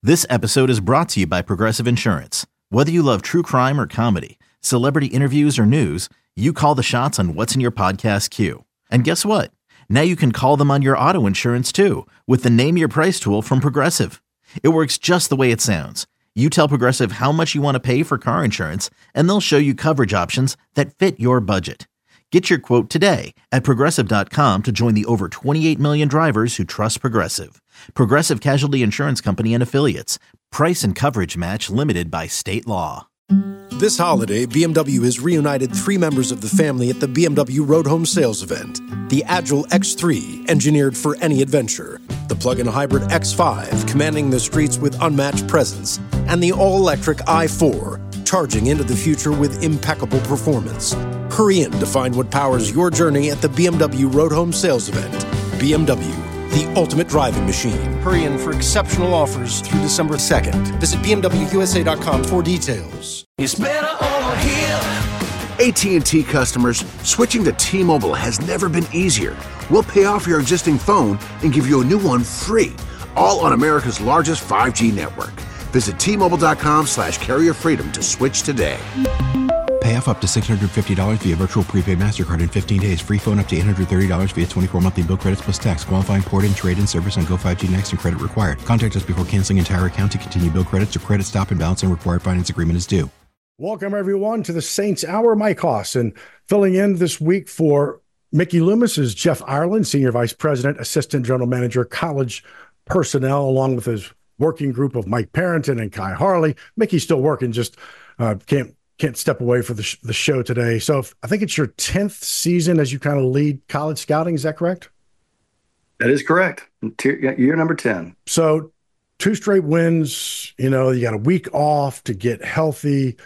This episode is brought to you by Progressive Insurance. Whether you love true crime or comedy, celebrity interviews or news, you call the shots on what's in your podcast queue. And guess what? Now you can call them on your auto insurance too with the Name Your Price tool from Progressive. It works just the way it sounds. You tell Progressive how much you want to pay for car insurance, and they'll show you coverage options that fit your budget. Get your quote today at Progressive.com to join the over 28 million drivers who trust Progressive. Progressive Casualty Insurance Company and Affiliates. Price and coverage match limited by state law. This holiday, BMW has reunited three members of the family at the BMW Road Home Sales event. The Agile X3, engineered for any adventure. The plug-in hybrid X5, commanding the streets with unmatched presence. And the all-electric i4, charging into the future with impeccable performance. Hurry in to find what powers your journey at the BMW Road Home Sales event. BMW, the ultimate driving machine. Hurry in for exceptional offers through December 2nd. Visit BMWUSA.com for details. It's better over here. AT&T customers, switching to T-Mobile has never been easier. We'll pay off your existing phone and give you a new one free, all on America's largest 5G network. Visit T-Mobile.com/carrier freedom to switch today. Pay off up to $650 via virtual prepaid MasterCard in 15 days. Free phone up to $830 via 24 monthly bill credits plus tax. Qualifying port-in, trade-in service on Go5G Next and credit required. Contact us before canceling entire account to continue bill credits or credit stop and balance and required finance agreement is due. Welcome, everyone, to the Saints Hour. Mike Hoss, and filling in this week for Mickey Loomis is Jeff Ireland, Senior Vice President, Assistant General Manager, College Personnel, along with his working group of Mike Parrington and Kai Harley. Mickey's still working, just can't step away for the show today. So I think it's your 10th season as you kind of lead college scouting. Is that correct? That is correct. Year number 10. So 2 straight wins, you got a week off to get healthy.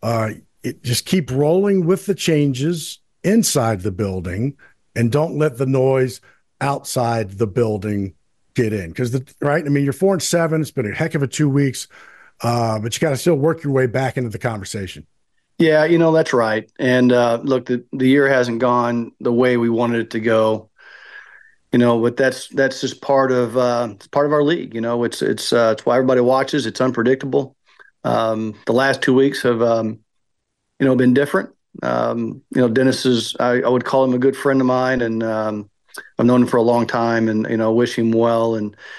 Just keep rolling with the changes inside the building and don't let the noise outside the building get in. Because, right? I mean, you're 4-7. It's been a heck of a 2 weeks, but you got to still work your way back into the conversation. Yeah, that's right. And look, the year hasn't gone the way we wanted it to go. But that's just part of our league. It's why everybody watches. It's unpredictable. The last 2 weeks have been different. Dennis is I would call him a good friend of mine, and I've known him for a long time, and wish him well.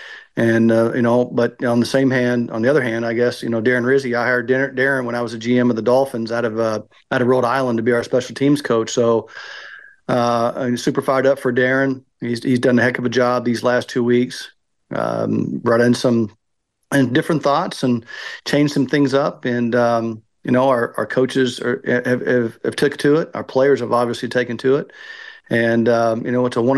But on the other hand, I guess Darren Rizzi. I hired Darren when I was a GM of the Dolphins out of Rhode Island to be our special teams coach. So I'm super fired up for Darren. He's done a heck of a job these last 2 weeks. Brought in some different thoughts and changed some things up. And our coaches have taken to it. Our players have obviously taken to it. And it's a want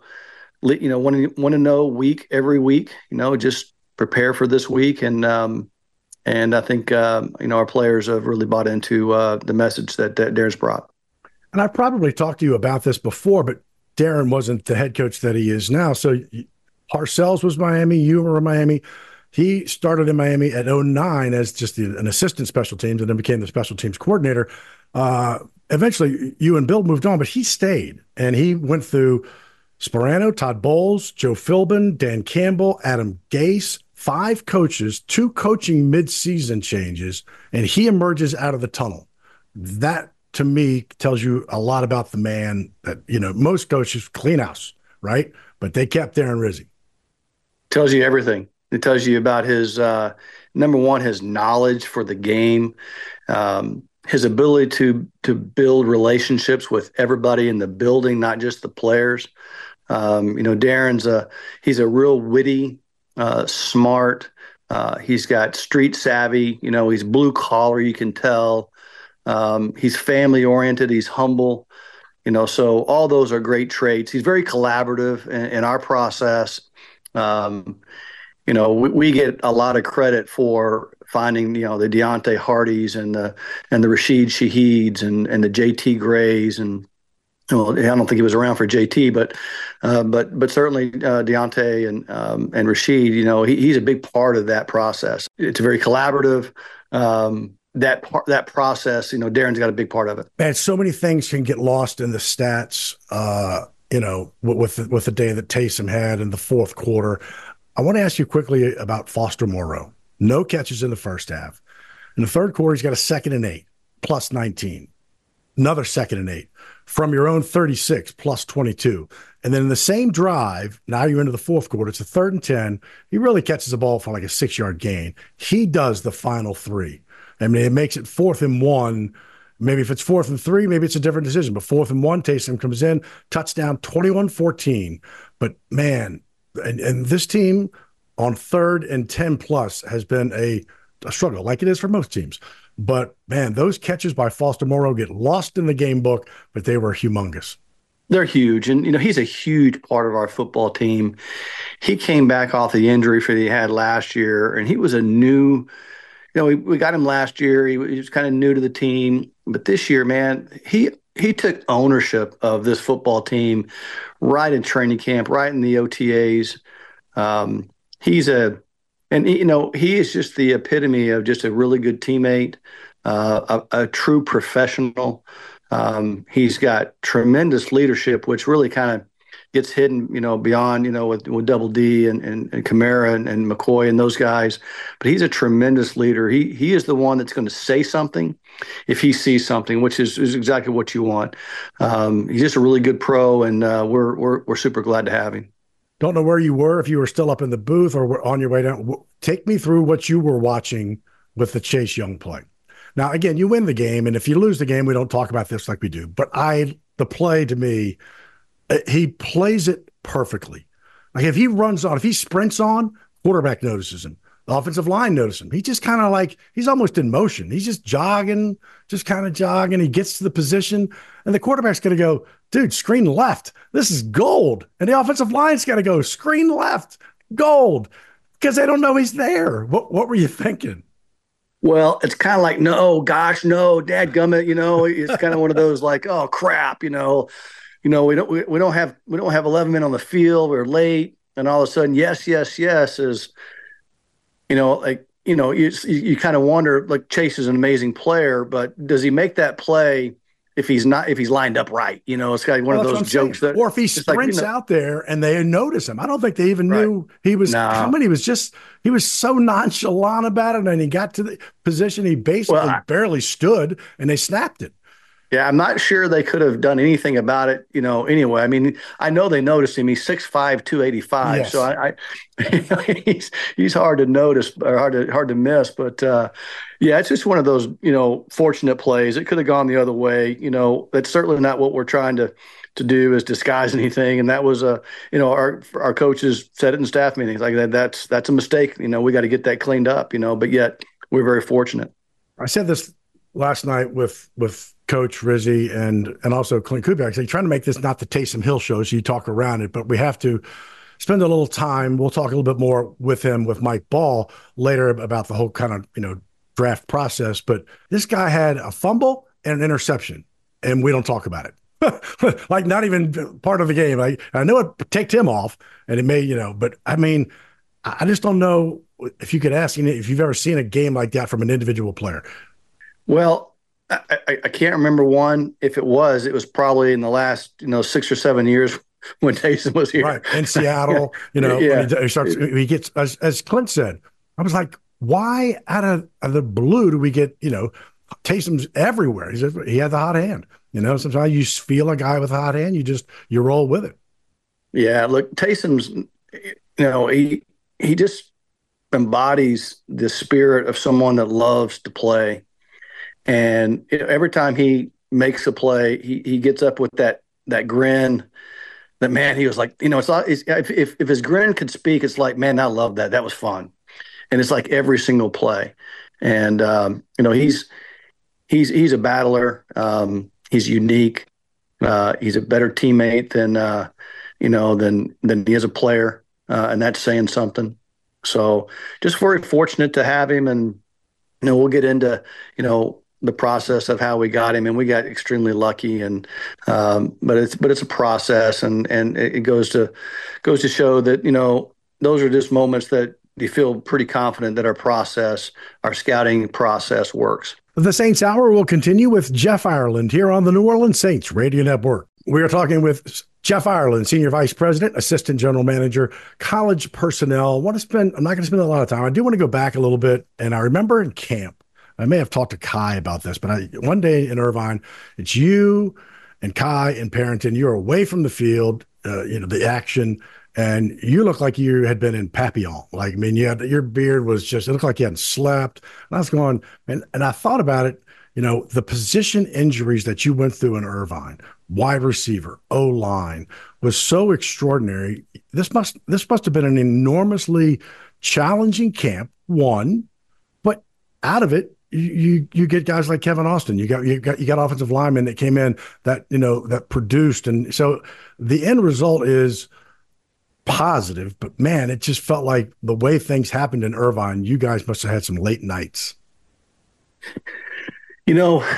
to know week every week. Just prepare for this week. And I think our players have really bought into the message that Darren's brought. And I probably talked to you about this before, but Darren wasn't the head coach that he is now. So Parcells was Miami, you were in Miami. He started in Miami at 2009 as just an assistant special teams and then became the special teams coordinator. Eventually, you and Bill moved on, but he stayed. And he went through Sparano, Todd Bowles, Joe Philbin, Dan Campbell, Adam Gase, 5 coaches, 2 coaching midseason changes, and he emerges out of the tunnel. That, to me, tells you a lot about the man that, most coaches clean house, right? But they kept Darren Rizzi. Tells you everything. It tells you about his, number one, his knowledge for the game, his ability to build relationships with everybody in the building, not just the players. Darren's he's a real witty, smart. He's got street savvy. He's blue collar. You can tell. He's family oriented. He's humble. So all those are great traits. He's very collaborative in our process. We get a lot of credit for finding, the Deontay Hardys and the Rashid Shaheeds and the JT Grays and well, I don't think he was around for JT, but certainly Deontay and Rashid, he's a big part of that process. It's very collaborative. That process, Darren's got a big part of it. Man, so many things can get lost in the stats. With the day that Taysom had in the fourth quarter. I want to ask you quickly about Foster Moreau. No catches in the first half. In the third quarter, he's got a 2nd and 8, plus 19. Another 2nd and 8 from your own 36, plus 22. And then in the same drive, now you're into the fourth quarter, it's a 3rd and 10. He really catches the ball for like a 6-yard gain. He does the final 3. I mean, it makes it 4th and 1. Maybe if it's 4th and 3, maybe it's a different decision. But 4th and 1, Taysom comes in, touchdown, 21-14. But man, and this team on 3rd and 10 plus has been a struggle, like it is for most teams. But man, those catches by Foster Moreau get lost in the game book, but they were humongous. They're huge. And, he's a huge part of our football team. He came back off the injury that he had last year, and he was a new, we got him last year. He was kind of new to the team. But this year, man, he took ownership of this football team right in training camp, right in the OTAs. He is just the epitome of just a really good teammate, a true professional. He's got tremendous leadership, which really kind of gets hidden, beyond, with Double D and Kamara and McCoy and those guys. But he's a tremendous leader. He is the one that's going to say something if he sees something, which is exactly what you want. He's just a really good pro, and we're super glad to have him. Don't know where you were, if you were still up in the booth or were on your way down. Take me through what you were watching with the Chase Young play. Now, again, you win the game, and if you lose the game, we don't talk about this like we do. But the play to me, he plays it perfectly. Like if he sprints on, quarterback notices him. The offensive line notices him. He just kind of he's almost in motion. He's just jogging. He gets to the position, and the quarterback's going to go, dude, screen left. This is gold. And the offensive line's got to go, screen left, gold, because they don't know he's there. What were you thinking? Well, it's kind of like, no, gosh, no, dadgummit, it's kind of one of those oh crap, we don't have 11 men on the field. We're late, and all of a sudden, yes is, you kind of wonder, Chase is an amazing player, but does he make that play if he's lined up right? It's kind of one of those jokes that, or if he sprints out there and they notice him. I don't think they even knew he was coming. He was so nonchalant about it, and he got to the position, he basically barely stood, and they snapped it. Yeah, I'm not sure they could have done anything about it, anyway. I mean, I know they noticed him. He's 6'5", 285. Yes. So he's hard to notice or hard to miss. But, it's just one of those, fortunate plays. It could have gone the other way. That's certainly not what we're trying to do, is disguise anything. And that was, our coaches said it in staff meetings like that. That's a mistake. We got to get that cleaned up, but yet we're very fortunate. I said this last night with Coach Rizzi and also Clint Kubiak. They're trying to make this not the Taysom Hill show, so you talk around it, but we have to spend a little time. We'll talk a little bit more with him, with Mike Ball, later about the whole kind of, draft process. But this guy had a fumble and an interception, and we don't talk about it. Not even part of the game. I know it ticked him off, and it may, but I mean, I just don't know if you could ask if you've ever seen a game like that from an individual player. Well, I can't remember one. If it was probably in the last, 6 or 7 years when Taysom was here. Right. In Seattle, he gets, as Clint said, I was like, why out of the blue do we get, Taysom's everywhere. He had the hot hand. Sometimes you feel a guy with a hot hand, you roll with it. Yeah. Look, Taysom's, he just embodies the spirit of someone that loves to play. And every time he makes a play, he gets up with that grin. That, man, he was like, if his grin could speak, it's like, man, I love that. That was fun. And it's like every single play. And he's a battler. He's unique. He's a better teammate than he is a player, and that's saying something. So just very fortunate to have him, and we'll get into the process of how we got him, and we got extremely lucky. And but it's a process, and it goes to show that those are just moments that you feel pretty confident that our scouting process works. The Saints Hour will continue with Jeff Ireland here on the New Orleans Saints Radio Network. We are talking with Jeff Ireland, Senior Vice President, Assistant General Manager, College Personnel. I'm not going to spend a lot of time. I do want to go back a little bit. And I remember in camp, I may have talked to Kai about this, but one day in Irvine, it's you and Kai and Parrington. You're away from the field, the action, and you look like you had been in Papillon. Like, I mean, your beard was just, it looked like you hadn't slept. And I was going, and I thought about it, the position injuries that you went through in Irvine, wide receiver, O-line, was so extraordinary. This must have been an enormously challenging camp, one, but out of it, you get guys like Kevin Austin. You got offensive linemen that came in that produced, and so the end result is positive. But man, it just felt like the way things happened in Irvine. You guys must have had some late nights. We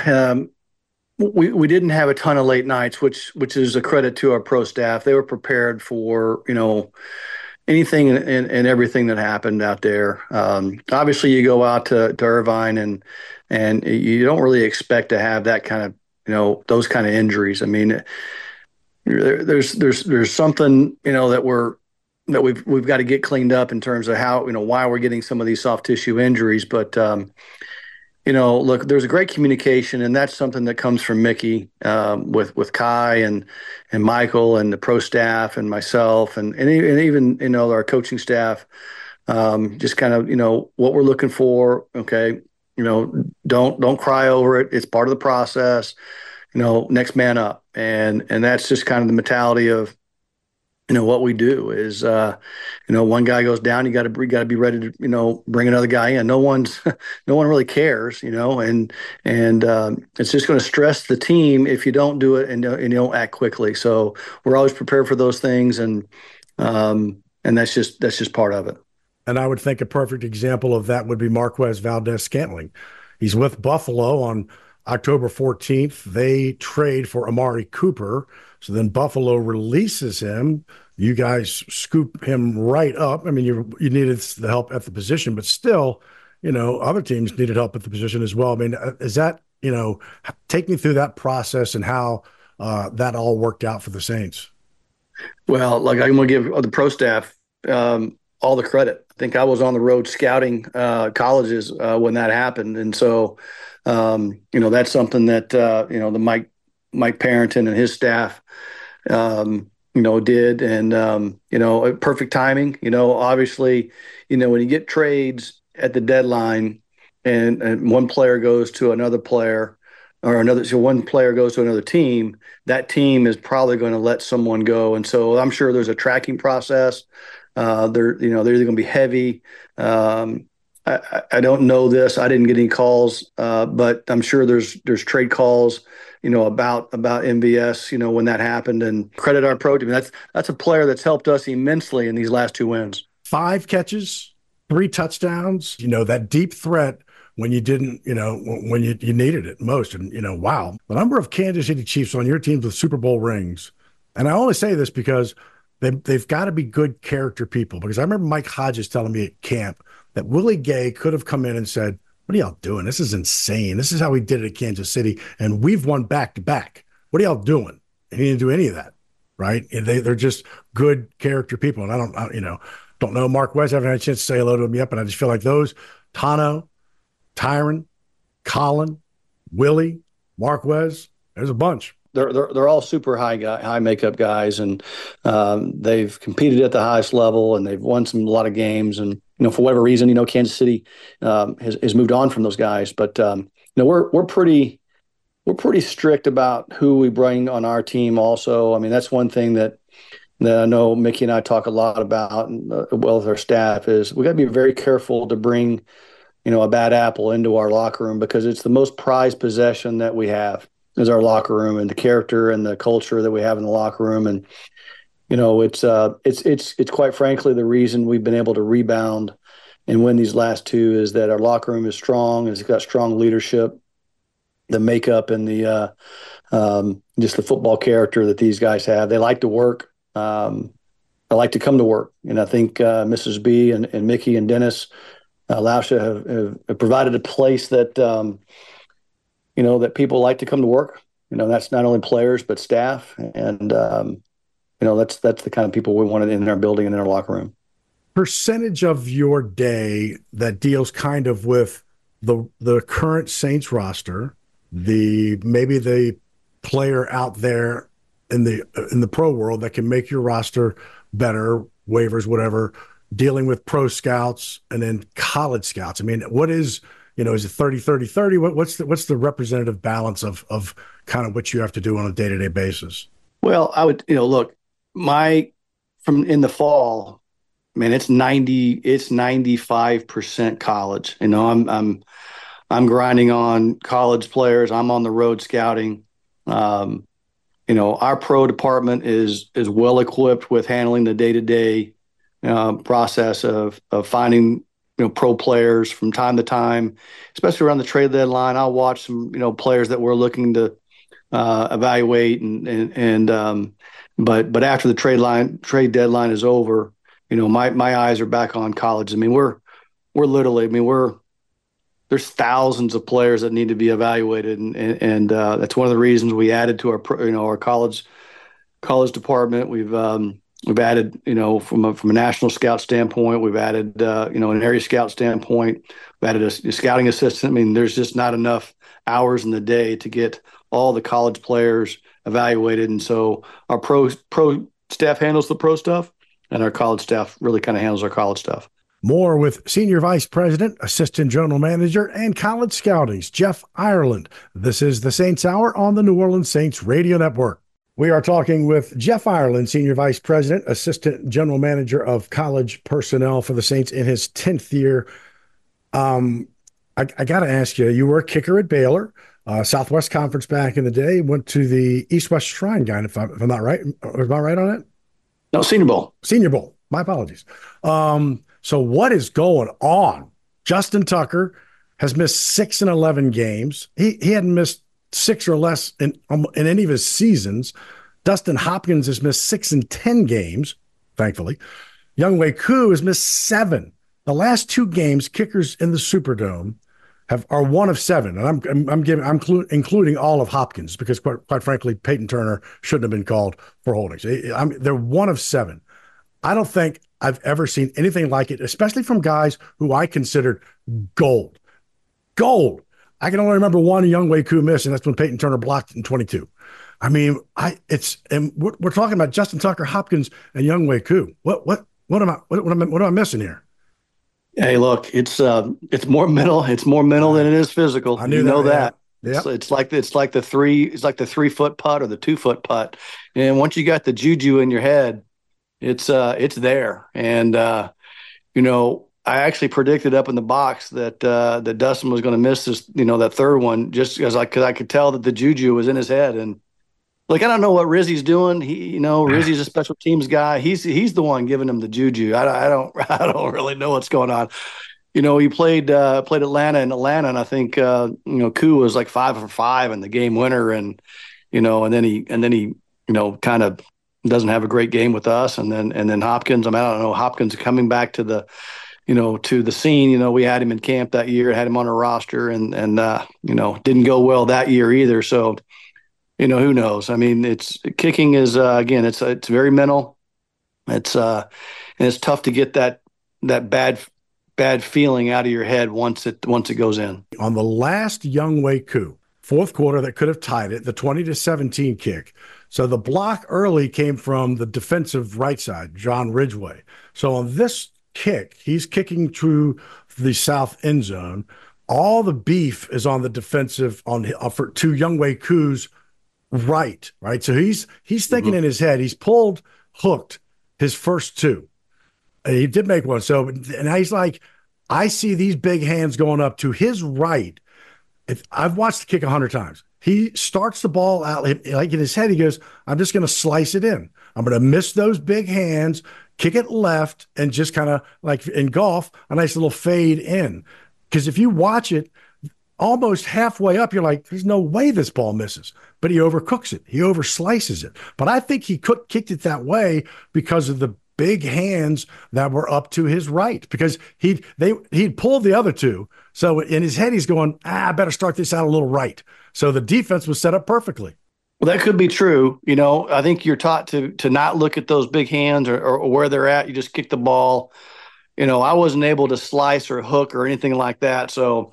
didn't have a ton of late nights, which is a credit to our pro staff. They were prepared for anything and everything that happened out there. Obviously, you go out to Irvine and you don't really expect to have that kind of those kind of injuries. I mean, there's something that we've got to get cleaned up in terms of how why we're getting some of these soft tissue injuries, but. Look, there's a great communication, and that's something that comes from Mickey with Kai and Michael and the pro staff and myself and even our coaching staff. Just kind of what we're looking for. Okay, don't cry over it. It's part of the process. Next man up, and that's just kind of the mentality of. What we do is, one guy goes down, you got to be ready to, bring another guy in. No one really cares, and it's just going to stress the team if you don't do it and you don't act quickly. So we're always prepared for those things, and that's just part of it. And I would think a perfect example of that would be Marquez Valdez-Scantling. He's with Buffalo on October 14th. They trade for Amari Cooper. So then Buffalo releases him. You guys scoop him right up. I mean, you needed the help at the position, but still, other teams needed help at the position as well. I mean, is that, take me through that process and how that all worked out for the Saints. Well, I'm going to give the pro staff all the credit. I think I was on the road scouting colleges when that happened. And so, that's something that, the Mike Parrington and his staff, did. And, perfect timing, obviously, when you get trades at the deadline and one player goes to another player so one player goes to another team, that team is probably going to let someone go. And so I'm sure there's a tracking process. They're either going to be heavy. I don't know this. I didn't get any calls, but I'm sure there's trade calls, about MVS, when that happened, and credit our pro team. That's a player that's helped us immensely in these last 2 wins. 5 catches, 3 touchdowns, that deep threat when you didn't, when you needed it most. And, wow, the number of Kansas City Chiefs on your teams with Super Bowl rings. And I only say this because they've got to be good character people, because I remember Mike Hodges telling me at camp that Willie Gay could have come in and said, "What are y'all doing? This is insane. This is how we did it at Kansas City, and we've won back-to-back. What are y'all doing?" And he didn't do any of that, right? And they're just good character people. And I don't know Marquez. I haven't had a chance to say hello to him yet, but I just feel like those, Tano, Tyron, Colin, Willie, Marquez, there's a bunch. They're all super high makeup guys, and they've competed at the highest level, and they've won a lot of games. And for whatever reason, Kansas City has moved on from those guys. But we're pretty strict about who we bring on our team. Also, I mean, that's one thing that I know Mickey and I talk a lot about, with our staff, is we got to be very careful to bring a bad apple into our locker room, because it's the most prized possession that we have. Is our locker room and the character and the culture that we have in the locker room. And, it's quite frankly, the reason we've been able to rebound and win these last 2 is that our locker room is strong. It's got strong leadership, the makeup, and the just the football character that these guys have. They like to work. They like to come to work. And I think Mrs. B and Mickey and Dennis Lauscha have provided a place that, that people like to come to work. That's not only players, but staff. And, that's the kind of people we wanted in our building and in our locker room. Percentage of your day that deals kind of with the current Saints roster, maybe the player out there in the pro world that can make your roster better, waivers, whatever, dealing with pro scouts and then college scouts. I mean, what is, is it 30-30-30? What's the representative balance of kind of what you have to do on a day-to-day basis? Well, I would, look, from in the fall, man, it's 95% college. I'm grinding on college players. I'm on the road scouting. Our pro department is well equipped with handling the day-to-day process of finding pro players from time to time, especially around the trade deadline. I'll watch some players that we're looking to evaluate, but after the trade deadline is over, my eyes are back on college. I mean, we're literally, there's thousands of players that need to be evaluated, and that's one of the reasons we added to our college department. We've added, from a national scout standpoint, we've added, an area scout standpoint, we've added a scouting assistant. I mean, there's just not enough hours in the day to get all the college players evaluated. And so our pro staff handles the pro stuff, and our college staff really kind of handles our college stuff. More with Senior Vice President, Assistant General Manager, and College Scouting's Jeff Ireland. This is the Saints Hour on the New Orleans Saints Radio Network. We are talking with Jeff Ireland, Senior Vice President, Assistant General Manager of College Personnel for the Saints in his 10th year. I got to ask you, you were a kicker at Baylor, Southwest Conference back in the day, went to the East-West Shrine Guide, if I'm not right. Am I right on that? No, Senior Bowl. Senior Bowl. My apologies. So what is going on? Justin Tucker has missed 6 and 11 games. He hadn't missed 6 or less in any of his seasons. Dustin Hopkins has missed 6 and 10 games, thankfully. Younghoe Koo has missed 7. The last 2 games, kickers in the Superdome are 1 of 7, and I'm including all of Hopkins because quite frankly, Peyton Turner shouldn't have been called for holdings. They're 1 of 7. I don't think I've ever seen anything like it, especially from guys who I considered gold. Gold. I can only remember one Younghoe Koo miss, and that's when Peyton Turner blocked it in 22. I mean, we're talking about Justin Tucker, Hopkins, and Younghoe Koo. What am I missing here? Hey, look, it's more mental. It's more mental than it is physical. I knew that. Yep. It's like the 3-foot putt or the 2-foot putt, and once you got the juju in your head, it's there. And I actually predicted up in the box that Dustin was going to miss this, that third one, just because I could tell that the juju was in his head. And like, I don't know what Rizzy's doing. Rizzy's a special teams guy. He's the one giving him the juju. I don't really know what's going on. He played Atlanta in Atlanta, and I think Koo was like 5 for 5 in the game winner, and then he kind of doesn't have a great game with us, and then Hopkins. I don't know. Hopkins coming back to the scene. We had him in camp that year, had him on our roster, and didn't go well that year either. So, who knows? I mean, kicking is again, it's very mental. And it's tough to get that bad feeling out of your head once it goes in. On the last Younghoe Koo, fourth quarter that could have tied it, the 20-17 kick. So the block early came from the defensive right side, John Ridgway. So on this kick, he's kicking through the south end zone. All the beef is on the defensive to Younghoe Koo's right. So he's thinking in his head, he's hooked his first 2. He did make one. So, and he's like, I see these big hands going up to his right. I've watched the kick 100 times. He starts the ball out like in his head. He goes, I'm just going to slice it in. I'm going to miss those big hands, kick it left, and just kind of like in golf, a nice little fade in. Because if you watch it, almost halfway up, you're like, there's no way this ball misses. But he overcooks it. He overslices it. But I think he kicked it that way because of the big hands that were up to his right, because he'd pulled the other 2. So in his head, he's going, I better start this out a little right. So the defense was set up perfectly. Well, that could be true. I think you're taught to not look at those big hands or where they're at. You just kick the ball. I wasn't able to slice or hook or anything like that. So,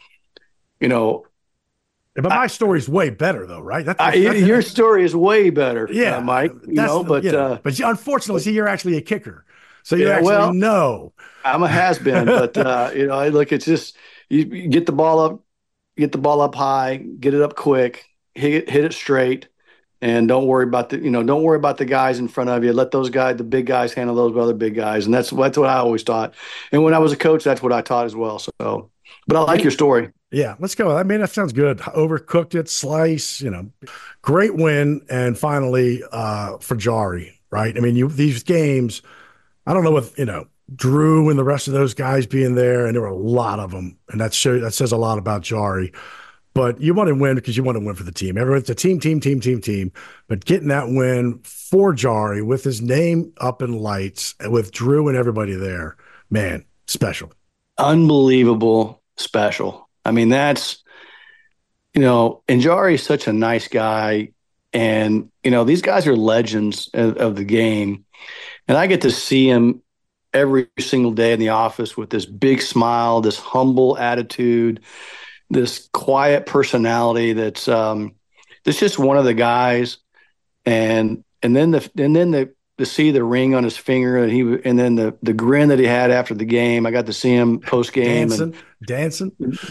but my story's way better, though, right? Your story is way better, Mike. But unfortunately, see, you're actually a kicker, so you know. I'm a has-been, but look, it's just you get the ball up high, get it up quick, hit it straight, and don't worry about the guys in front of you. Let the big guys handle those other big guys, and that's what I always taught. And when I was a coach, that's what I taught as well. So, but I like your story. Yeah, let's go. I mean, that sounds good. Overcooked it, slice, great win. And finally, for Jari, right? I mean, these games, I don't know what, Drew and the rest of those guys being there, and there were a lot of them. And that says a lot about Jari. But you want to win because you want to win for the team. It's a team. But getting that win for Jari with his name up in lights, with Drew and everybody there, man, special. Unbelievable special. I mean, that's, and Jari is such a nice guy. And, these guys are legends of the game. And I get to see him every single day in the office with this big smile, this humble attitude, this quiet personality that's just one of the guys. And then to see the ring on his finger and then the grin that he had after the game. I got to see him post game dancing.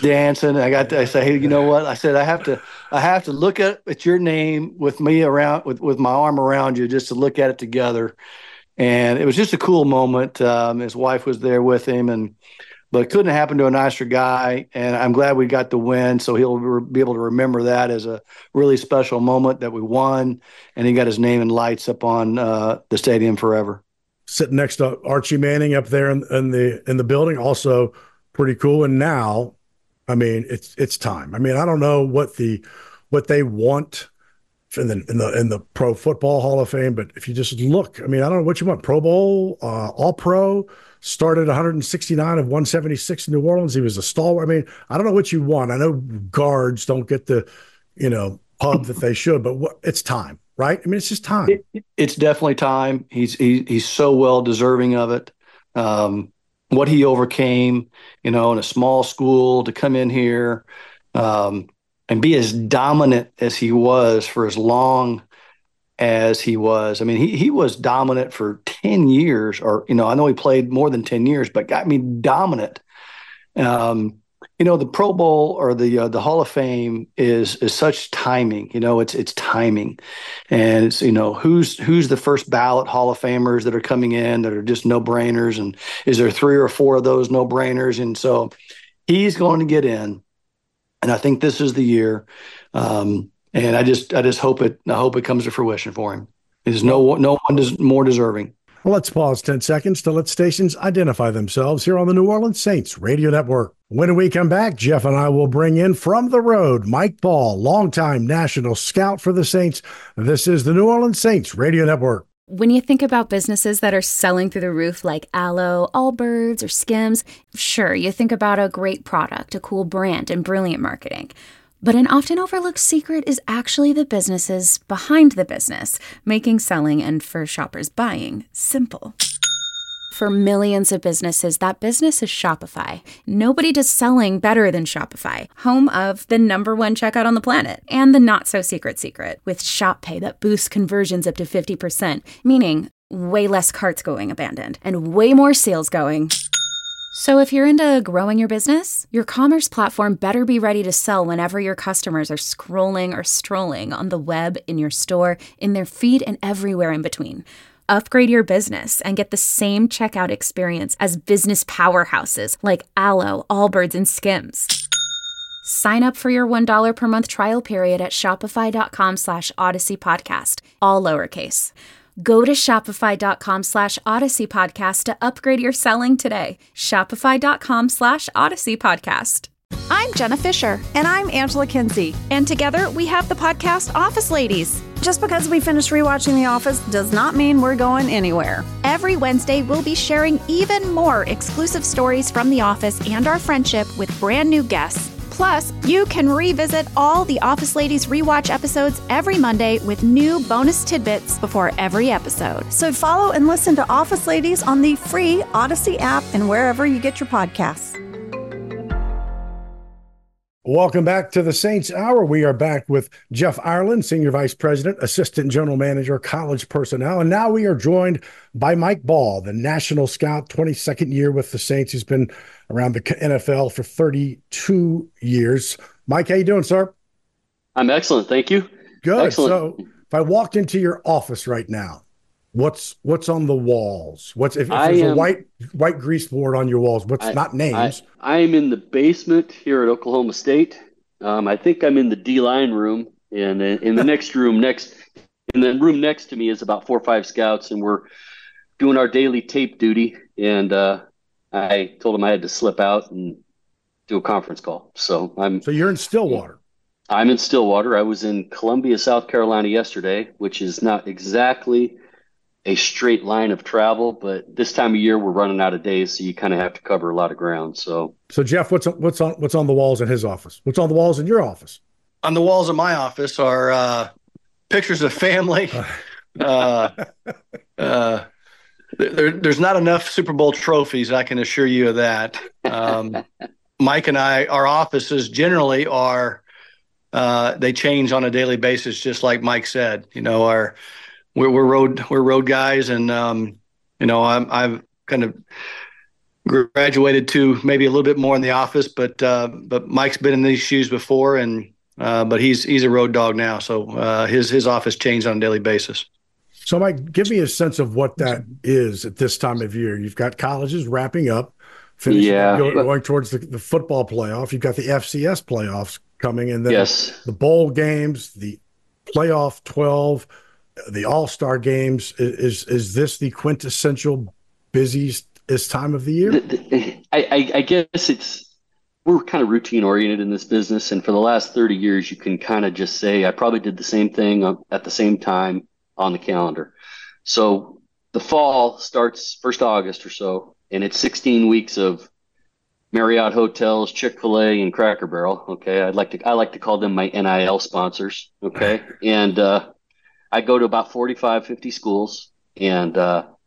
I say, hey, you know what? I said, I have to look at your name with me around with my arm around you just to look at it together. And it was just a cool moment. His wife was there with him, but it couldn't happen to a nicer guy. And I'm glad we got the win. So he'll be able to remember that as a really special moment that we won. And he got his name in lights up on the stadium forever. Sitting next to Archie Manning up there in the building, also pretty cool. And now, I mean, it's time. I mean, I don't know what they want in the Pro Football Hall of Fame, but if you just look, I mean, I don't know what you want. Pro Bowl, All Pro, started 169 of 176 in New Orleans. He was a stalwart. I mean, I don't know what you want. I know guards don't get the, pub that they should, but it's time, right? I mean, it's just time. It's definitely time. He's so well deserving of it. What he overcame, in a small school to come in here, and be as dominant as he was for as long as he was. I mean, he was dominant for 10 years, or, I know he played more than 10 years, but got me dominant. The Pro Bowl or the Hall of Fame is such timing. It's timing, and it's who's the first ballot Hall of Famers that are coming in that are just no brainers, and is there 3 or 4 of those no brainers? And so he's going to get in. And I think this is the year, and I just hope it comes to fruition for him. There's no one more deserving. Well, let's pause 10 seconds to let stations identify themselves here on the New Orleans Saints Radio Network. When we come back, Jeff and I will bring in from the road Mike Ball, longtime national scout for the Saints. This is the New Orleans Saints Radio Network. When you think about businesses that are selling through the roof like Aloe, Allbirds, or Skims, sure, you think about a great product, a cool brand, and brilliant marketing. But an often overlooked secret is actually the businesses behind the business, making selling and, for shoppers, buying simple. For millions of businesses, that business is Shopify. Nobody does selling better than Shopify, home of the #1 checkout on the planet, and the not-so-secret secret, with Shop Pay that boosts conversions up to 50%, meaning way less carts going abandoned, and way more sales going. So if you're into growing your business, your commerce platform better be ready to sell whenever your customers are scrolling or strolling on the web, in your store, in their feed, and everywhere in between. Upgrade your business and get the same checkout experience as business powerhouses like Aloe, Allbirds, and Skims. Sign up for your $1 per month trial period at shopify.com/Odyssey Podcast, all lowercase. Go to shopify.com/Odyssey Podcast to upgrade your selling today. Shopify.com/Odyssey Podcast. I'm Jenna Fisher. And I'm Angela Kinsey. And together we have the podcast Office Ladies. Just because we finished rewatching The Office does not mean we're going anywhere. Every Wednesday, we'll be sharing even more exclusive stories from The Office and our friendship with brand new guests. Plus, you can revisit all the Office Ladies Rewatch episodes every Monday with new bonus tidbits before every episode. So follow and listen to Office Ladies on the free Odyssey app and wherever you get your podcasts. Welcome back to the Saints Hour. We are back with Jeff Ireland, Senior Vice President, Assistant General Manager, College Personnel. And now we are joined by Mike Ball, the National Scout, 22nd year with the Saints. He's been around the NFL for 32 years. Mike, how you doing, sir? I'm excellent. Thank you. Good. Excellent. So if I walked into your office right now, what's on the walls? If there's a white grease board on your walls? Not names? I am in the basement here at Oklahoma State. I think I'm in the D-line room, and in the room next to me is about 4 or 5 scouts, and we're doing our daily tape duty. And I told them I had to slip out and do a conference call. So you're in Stillwater. I'm in Stillwater. I was in Columbia, South Carolina yesterday, which is not exactly a straight line of travel, but this time of year we're running out of days, so you kind of have to cover a lot of ground. So Jeff, what's on the walls in his office? What's on the walls in your office? On the walls of my office are pictures of family. There's not enough Super Bowl trophies, I can assure you of that. Mike and I, our offices generally are they change on a daily basis, just like Mike said. We're road guys, and I've kind of graduated to maybe a little bit more in the office, but Mike's been in these shoes before, and but he's a road dog now, so his office changed on a daily basis. So, Mike, give me a sense of what that is at this time of year. You've got colleges wrapping up, going towards the football playoff. You've got the FCS playoffs coming, and then the bowl games, the playoff 12. The All-Star games, is this the quintessential busiest time of the year? I guess we're kind of routine oriented in this business. And for the last 30 years, you can kind of just say, I probably did the same thing at the same time on the calendar. So the fall starts 1st August or so, and it's 16 weeks of Marriott hotels, Chick-fil-A, and Cracker Barrel. Okay. I like to call them my NIL sponsors. Okay. And, I go to about 45, 50 schools, and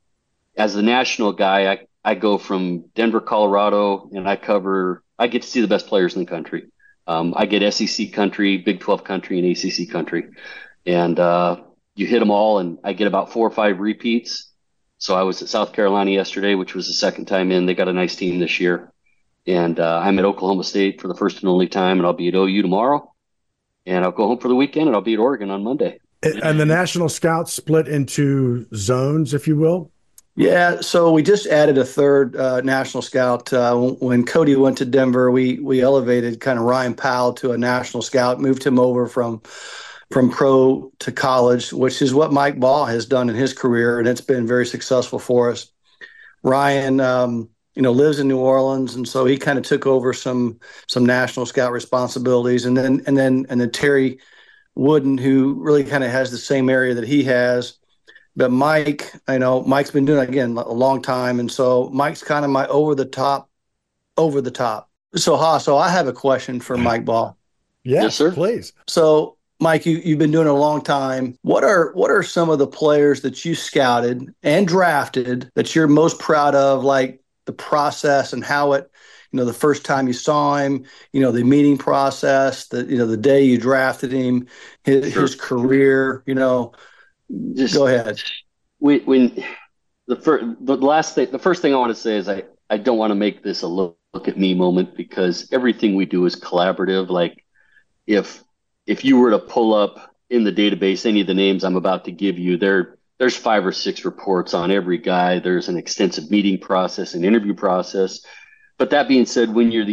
as the national guy, I go from Denver, Colorado, and I get to see the best players in the country. I get SEC country, Big 12 country, and ACC country, and you hit them all, and I get about 4 or 5 repeats. So I was at South Carolina yesterday, which was the second time in. They got a nice team this year, and I'm at Oklahoma State for the first and only time, and I'll be at OU tomorrow, and I'll go home for the weekend, and I'll be at Oregon on Monday. And the National Scouts split into zones, if you will? Yeah, so we just added a third National Scout. When Cody went to Denver, we elevated kind of Ryan Powell to a National Scout, moved him over from pro to college, which is what Mike Ball has done in his career, and it's been very successful for us. Ryan, lives in New Orleans, and so he kind of took over some National Scout responsibilities, and then Terry Wooden, who really kind of has the same area that he has. But Mike, Mike's been doing it, again, a long time. And so Mike's kind of my over the top. So I have a question for Mike Ball. Yes, sir. Please. So Mike, you've been doing it a long time. What are some of the players that you scouted and drafted that you're most proud of, like the process and how it, the first time you saw him, the meeting process, the day you drafted him, his career, just go ahead. When the first thing I want to say is I don't want to make this a look at me moment, because everything we do is collaborative. Like if you were to pull up in the database any of the names I'm about to give you, there's 5 or 6 reports on every guy. There's an extensive meeting process, an interview process. But that being said, when you're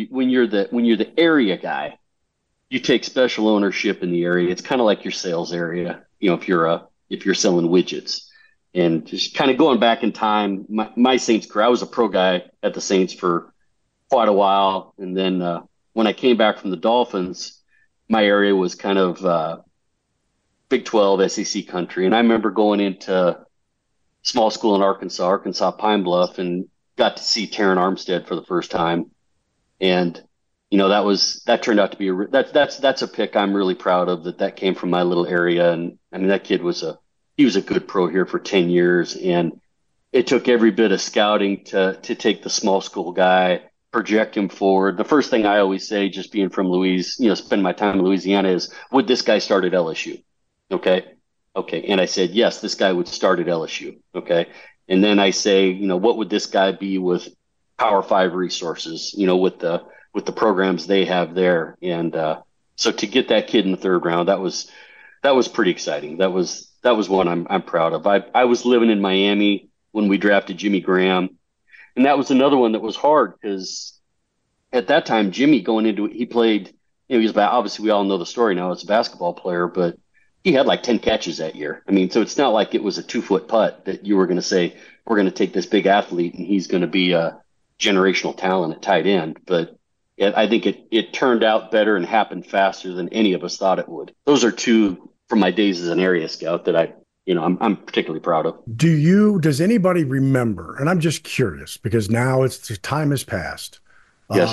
the area guy, you take special ownership in the area. It's kind of like your sales area, if you're selling widgets. And just kind of going back in time, my Saints career, I was a pro guy at the Saints for quite a while. And then when I came back from the Dolphins, my area was kind of Big 12 SEC country. And I remember going into small school in Arkansas Pine Bluff, and got to see Terran Armstead for the first time. And that turned out to be that's a pick I'm really proud of, that came from my little area. And I mean, that kid was a good pro here for 10 years. And it took every bit of scouting to take the small school guy, project him forward. The first thing I always say, just being from spend my time in Louisiana, is, would this guy start at LSU? Okay. And I said, yes, this guy would start at LSU. Okay. And then I say, what would this guy be with Power 5 resources, with the programs they have there. And so to get that kid in the third round, that was pretty exciting. That was one I'm proud of. I was living in Miami when we drafted Jimmy Graham, and that was another one that was hard, because at that time, Jimmy, going into it, he played, he was obviously, we all know the story now, as a basketball player, but he had like 10 catches that year. I mean, so it's not like it was a 2-foot putt that you were going to say, we're going to take this big athlete and he's going to be a generational talent at tight end. But I think it turned out better and happened faster than any of us thought it would. Those are two from my days as an area scout that I'm particularly proud of. Does anybody remember, and I'm just curious because now time has passed, yes,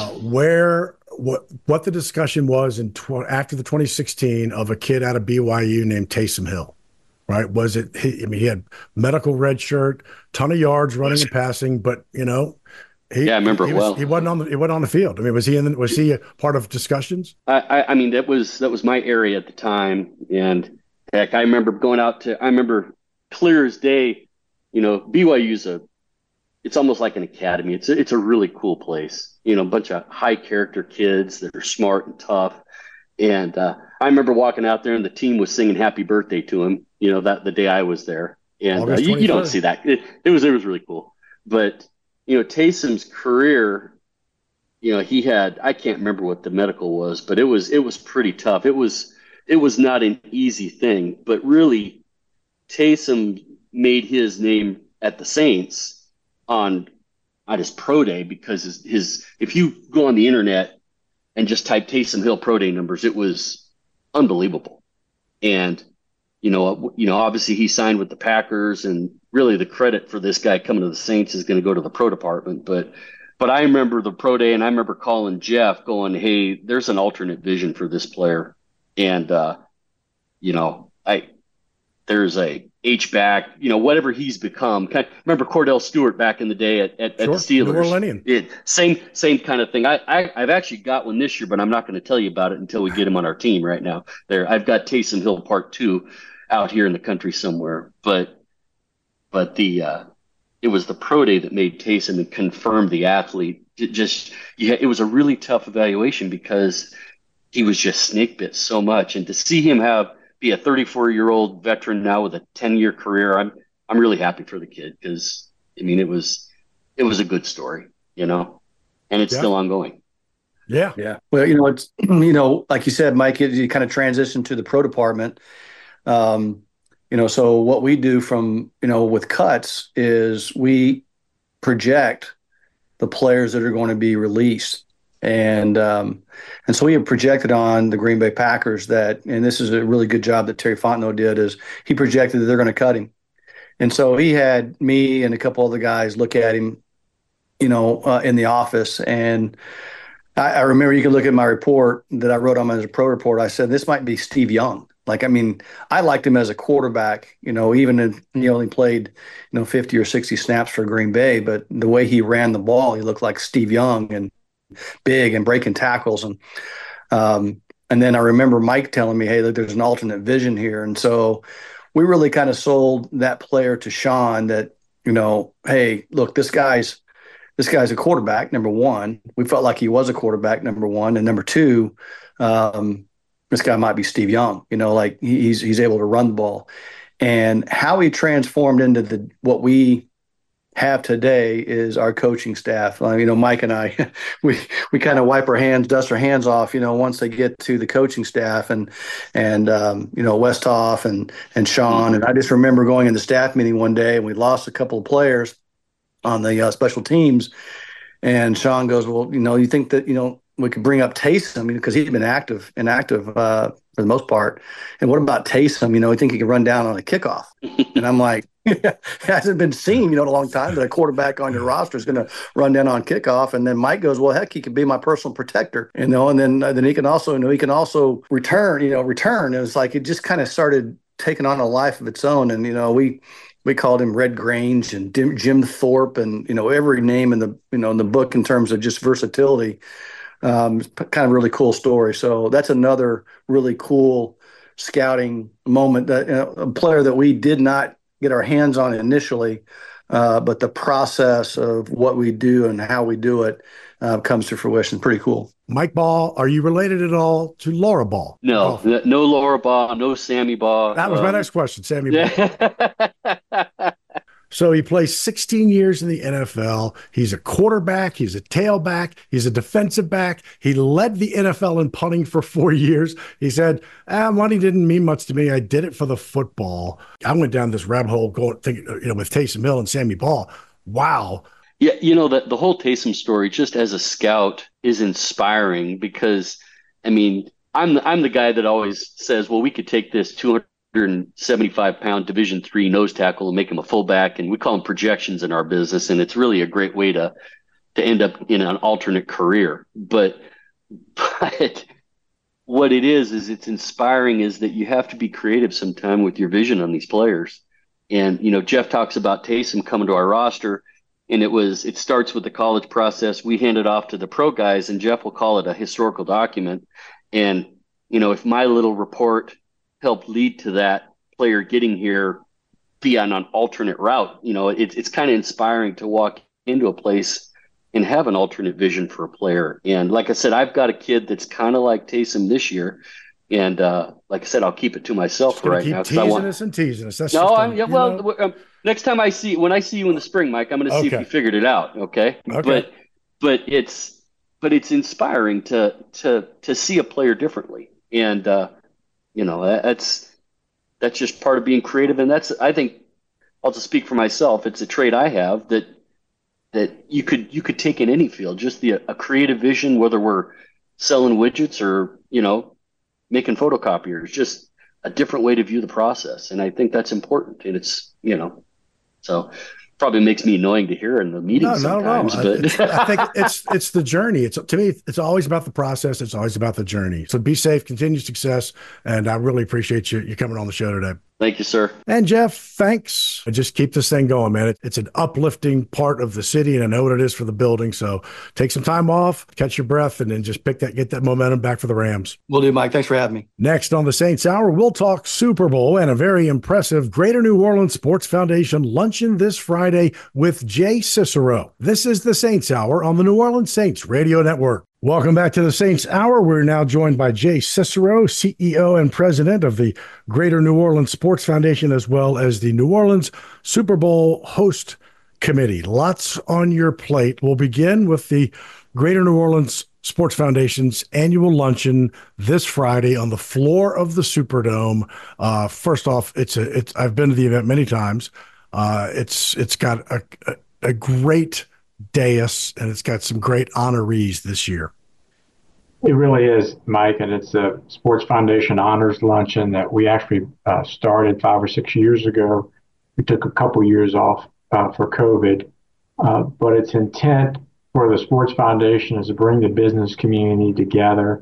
what the discussion was after the 2016 of a kid out of BYU named Taysom Hill, right? Was it, he had medical red shirt, ton of yards running and passing, but I remember it well. He wasn't on the field. I mean, was he a part of discussions? I mean, that was my area at the time. And heck, I remember clear as day, BYU's it's almost like an academy. It's a really cool place, a bunch of high character kids that are smart and tough. And I remember walking out there and the team was singing happy birthday to him, that the day I was there. And you don't see that. It was really cool. But Taysom's career, he had, I can't remember what the medical was, but it was pretty tough. It was not an easy thing, but really Taysom made his name at the Saints on his pro day, because if you go on the internet and just type Taysom Hill pro day numbers, it was unbelievable. And obviously he signed with the Packers, and really the credit for this guy coming to the Saints is going to go to the pro department. But I remember the pro day, and I remember calling Jeff going, hey, there's an alternate vision for this player. And, there's a H-back, whatever he's become. Remember Cordell Stewart back in the day at the Steelers? Same kind of thing. I've actually got one this year, but I'm not going to tell you about it until we get him on our team right now. I've got Taysom Hill Part 2 out here in the country somewhere. But it was the pro day that made Taysom and confirmed the athlete. It was a really tough evaluation because he was just snake bit so much. And to see him be a 34-year-old veteran now with a 10-year career, I'm really happy for the kid, because I mean, it was a good story, and it's still ongoing. Yeah. Yeah. Well, it's, like you said, Mike, you kind of transition to the pro department. So what we do from, with cuts is we project the players that are going to be released. And so we have projected on the Green Bay Packers and this is a really good job that Terry Fontenot did, is he projected that they're going to cut him. And so he had me and a couple other guys look at him, in the office. And I remember, you can look at my report that I wrote on as a pro report. I said, this might be Steve Young. I liked him as a quarterback, even if he only played, 50 or 60 snaps for Green Bay, but the way he ran the ball, he looked like Steve Young, and big and breaking tackles. And then I remember Mike telling me, hey, look, there's an alternate vision here. And so we really kind of sold that player to Sean that, hey, look, this guy's a quarterback, number one. We felt like he was a quarterback, number one. And number two, this guy might be Steve Young, he's able to run the ball. And how he transformed into what we have today is our coaching staff. Mike and I, we kind of wipe our hands, dust our hands off, once they get to the coaching staff and Westhoff and Sean. And I just remember going in the staff meeting one day, and we lost a couple of players on the special teams. And Sean goes, well, you think that, we could bring up Taysom, because he's been inactive for the most part. And what about Taysom? You think he could run down on a kickoff? And I'm like, hasn't been seen, in a long time, that a quarterback on your roster is going to run down on kickoff. And then Mike goes, well, heck, he could be my personal protector, and then he can also, return. It was like it just kind of started taking on a life of its own. And we called him Red Grange and Jim Thorpe, and every name in the book in terms of just versatility. Kind of really cool story. So that's another really cool scouting moment, that a player that we did not get our hands on initially, but the process of what we do and how we do it comes to fruition. Pretty cool. Mike Ball, are you related at all to Laura Ball? No, no Laura Ball, no Sammy Ball. That was my next question, Sammy Ball. So he plays 16 years in the NFL. He's a quarterback. He's a tailback. He's a defensive back. He led the NFL in punting for 4 years. He said, money didn't mean much to me. I did it for the football. I went down this rabbit hole thinking, with Taysom Hill and Sammy Ball. Wow. Yeah, the whole Taysom story, just as a scout, is inspiring because, I'm the guy that always says, well, we could take this 275-pound Division III nose tackle and make him a fullback, and we call them projections in our business, and it's really a great way to end up in an alternate career. But what it is it's inspiring is that you have to be creative sometime with your vision on these players. And Jeff talks about Taysom coming to our roster, and it starts with the college process. We hand it off to the pro guys, and Jeff will call it a historical document. And if my little report helped lead to that player getting here be on an alternate route, it's kind of inspiring to walk into a place and have an alternate vision for a player. And like I said, I've got a kid that's kind of like Taysom this year. And like I said, I'll keep it to myself right now. Teasing us. That's next time when I see you in the spring, Mike, I'm going to see if you figured it out. Okay. But it's inspiring to see a player differently. And, that's just part of being creative. And I think I'll just speak for myself. It's a trait I have that you could take in any field, just a creative vision, whether we're selling widgets or, making photocopiers, just a different way to view the process. And I think that's important. And it's, so probably makes me annoying to hear in the meetings sometimes. But I think it's the journey. To me, it's always about the process. It's always about the journey. So be safe, continued success. And I really appreciate you coming on the show today. Thank you, sir. And Jeff, thanks. And just keep this thing going, man. It's an uplifting part of the city, and I know what it is for the building. So take some time off, catch your breath, and then just get that momentum back for the Rams. Will do, Mike. Thanks for having me. Next on the Saints Hour, we'll talk Super Bowl and a very impressive Greater New Orleans Sports Foundation luncheon this Friday with Jay Cicero. This is the Saints Hour on the New Orleans Saints Radio Network. Welcome back to the Saints Hour. We're now joined by Jay Cicero, CEO and president of the Greater New Orleans Sports Foundation, as well as the New Orleans Super Bowl host committee. Lots on your plate. We'll begin with the Greater New Orleans Sports Foundation's annual luncheon this Friday on the floor of the Superdome. First off, I've been to the event many times. It's got a great dais, and it's got some great honorees this year. It really is, Mike, and it's a Sports Foundation Honors Luncheon that we actually started 5 or 6 years ago. We took a couple years off for COVID, but its intent for the Sports Foundation is to bring the business community together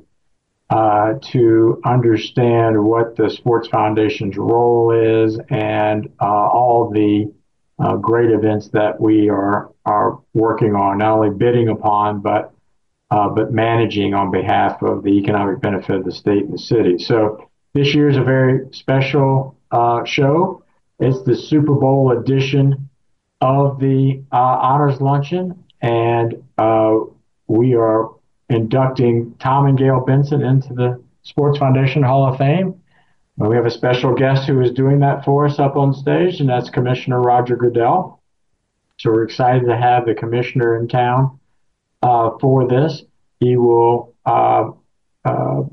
to understand what the Sports Foundation's role is and all the great events that we are working on, not only bidding upon, but managing on behalf of the economic benefit of the state and the city. So this year is a very special show. It's the Super Bowl edition of the Honors Luncheon, and we are inducting Tom and Gail Benson into the Sports Foundation Hall of Fame. We have a special guest who is doing that for us up on stage, and that's Commissioner Roger Goodell. So we're excited to have the commissioner in town for this. He will honor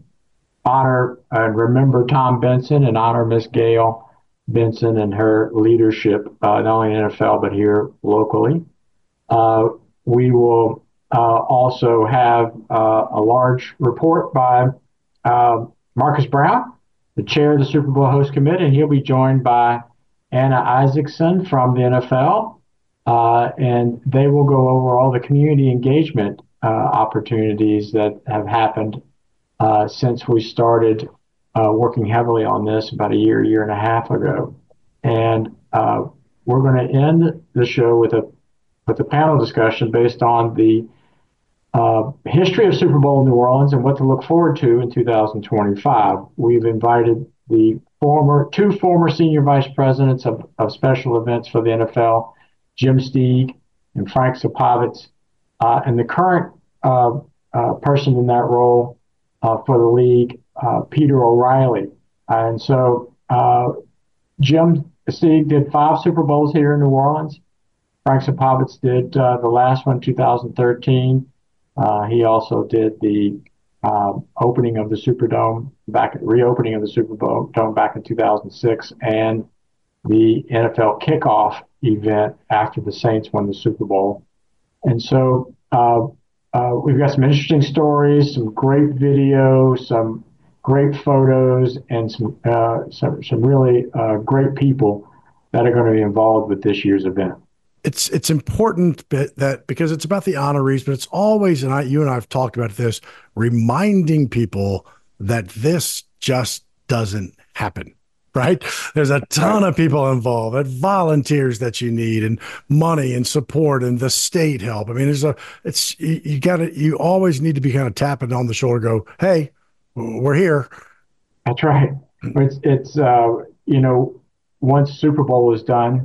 and remember Tom Benson and honor Miss Gail Benson and her leadership, not only in NFL, but here locally. We will also have a large report by Marcus Brown, the chair of the Super Bowl host committee, and he'll be joined by Anna Isaacson from the NFL, and they will go over all the community engagement opportunities that have happened since we started working heavily on this about a year and a half ago. And we're going to end the show with a panel discussion based on the history of Super Bowl New Orleans and what to look forward to in 2025. We've invited the two former senior vice presidents of special events for the NFL, Jim Steig and Frank Supovitz, and the current person in that role for the league, Peter O'Reilly. And so Jim Steig did 5 Super Bowls here in New Orleans. Frank Supovitz did the last one, 2013. He also did the opening of the Superdome reopening of the Superdome back in 2006, and the NFL kickoff event after the Saints won the Super Bowl. And so we've got some interesting stories, some great video, some great photos, and some really great people that are going to be involved with this year's event. It's important that because it's about the honorees, but it's always, and you and I have talked about this, reminding people that this just doesn't happen, right? There's a ton of people involved, and volunteers that you need, and money and support, and the state help. I mean, you always need to be kind of tapping on the shoulder, go, hey, we're here. That's right. It's once Super Bowl is done,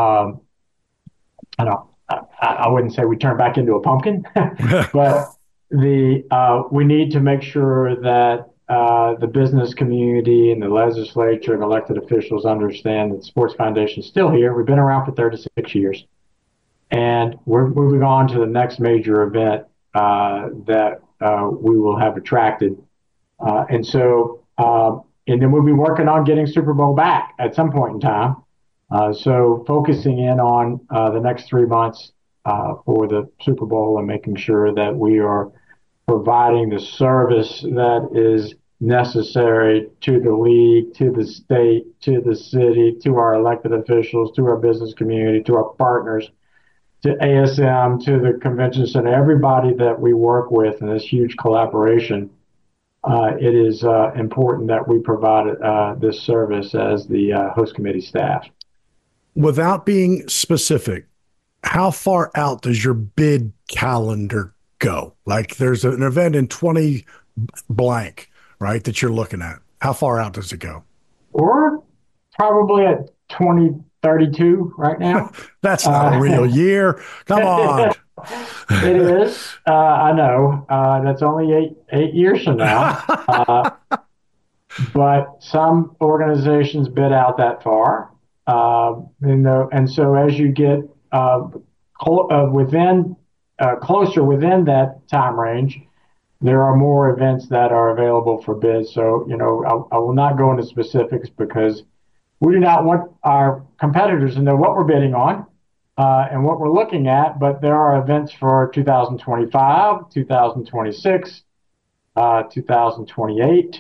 I wouldn't say we turn back into a pumpkin, but we need to make sure that the business community and the legislature and elected officials understand that the Sports Foundation is still here. We've been around for 36 years, and we're moving on to the next major event that we will have attracted. And then we'll be working on getting Super Bowl back at some point in time. So focusing in on the next 3 months for the Super Bowl and making sure that we are providing the service that is necessary to the league, to the state, to the city, to our elected officials, to our business community, to our partners, to ASM, to the convention center, everybody that we work with in this huge collaboration. It is important that we provide this service as the host committee staff. Without being specific, how far out does your bid calendar go? Like there's an event in 20 blank, right, that you're looking at. How far out does it go? We're probably at 2032 right now. That's not a real year. Come on. It is. I know. That's only eight years from now. But some organizations bid out that far. And so as you get closer within that time range, there are more events that are available for bids. So, I will not go into specifics because we do not want our competitors to know what we're bidding on and what we're looking at. But there are events for 2025, 2026, 2028,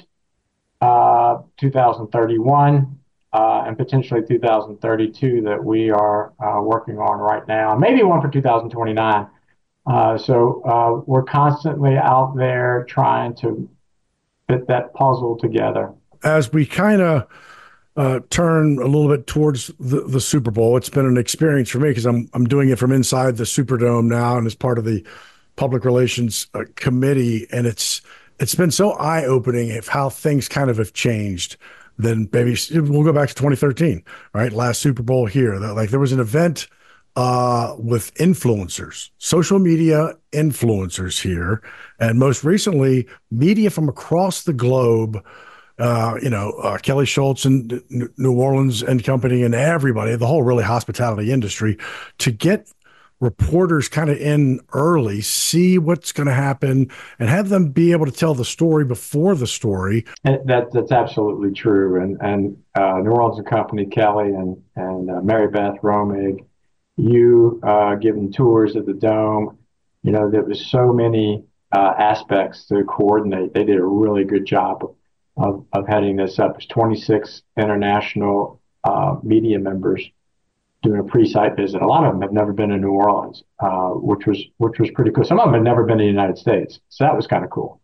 2031. And potentially 2032 that we are working on right now, maybe one for 2029. So we're constantly out there trying to fit that puzzle together. As we kind of turn a little bit towards the Super Bowl, it's been an experience for me because I'm doing it from inside the Superdome now and as part of the public relations committee, and it's been so eye-opening of how things kind of have changed. Then maybe we'll go back to 2013, right? Last Super Bowl here. There was an event with influencers, social media influencers here. And most recently, media from across the globe, Kelly Schultz and New Orleans and company and everybody, the whole really hospitality industry, to get reporters kind of in early, see what's going to happen, and have them be able to tell the story before the story. That's absolutely true. And New Orleans and Company, Kelly and Mary Beth Romig, you giving tours of the Dome, there was so many aspects to coordinate. They did a really good job of heading this up. There's 26 international media members doing a pre-site visit. A lot of them have never been to New Orleans, which was pretty cool. Some of them had never been to the United States, so that was kind of cool.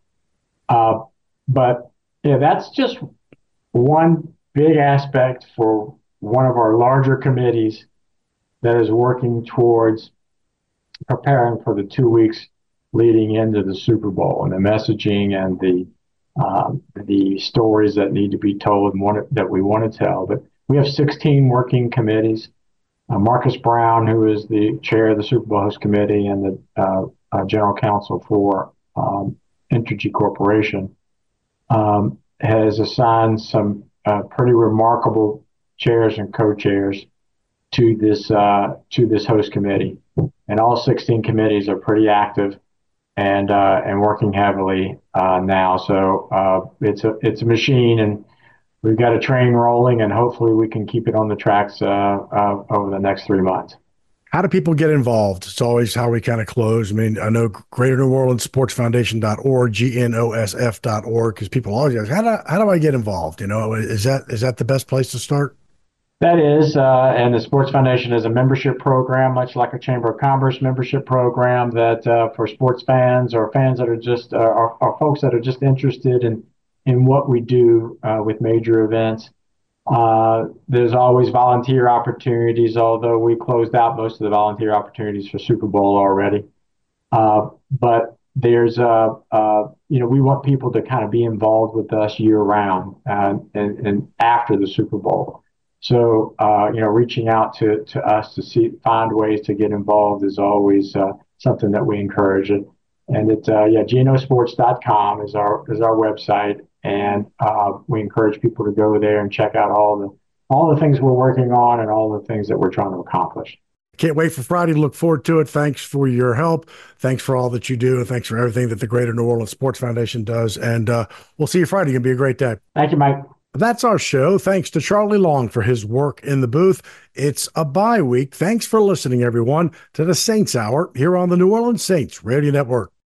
But yeah, that's just one big aspect for one of our larger committees that is working towards preparing for the 2 weeks leading into the Super Bowl and the messaging and the stories that need to be told and that we want to tell. But we have 16 working committees. Marcus Brown, who is the chair of the Super Bowl host committee and the general counsel for Entergy Corporation, has assigned some pretty remarkable chairs and co-chairs to this host committee, and all 16 committees are pretty active and working heavily now. So it's a machine, and we've got a train rolling, and hopefully we can keep it on the tracks over the next 3 months. How do people get involved? It's always how we kind of close. I mean, I know Greater New Orleans Sports Foundation.org, GNOSF.org, because people always ask, how do I get involved? You know, is that the best place to start? That is, and the Sports Foundation is a membership program, much like a Chamber of Commerce membership program that for sports fans or fans that are just or folks that are just interested in what we do with major events. There's always volunteer opportunities, although we closed out most of the volunteer opportunities for Super Bowl already. But there's, we want people to kind of be involved with us year round and after the Super Bowl. So, reaching out to us to find ways to get involved is always something that we encourage. And it's, gnosports.com is our website. And we encourage people to go there and check out all the things we're working on and all the things that we're trying to accomplish. Can't wait for Friday. Look forward to it. Thanks for your help. Thanks for all that you do. And thanks for everything that the Greater New Orleans Sports Foundation does. And we'll see you Friday. It's going to be a great day. Thank you, Mike. That's our show. Thanks to Charlie Long for his work in the booth. It's a bye week. Thanks for listening, everyone, to the Saints Hour here on the New Orleans Saints Radio Network.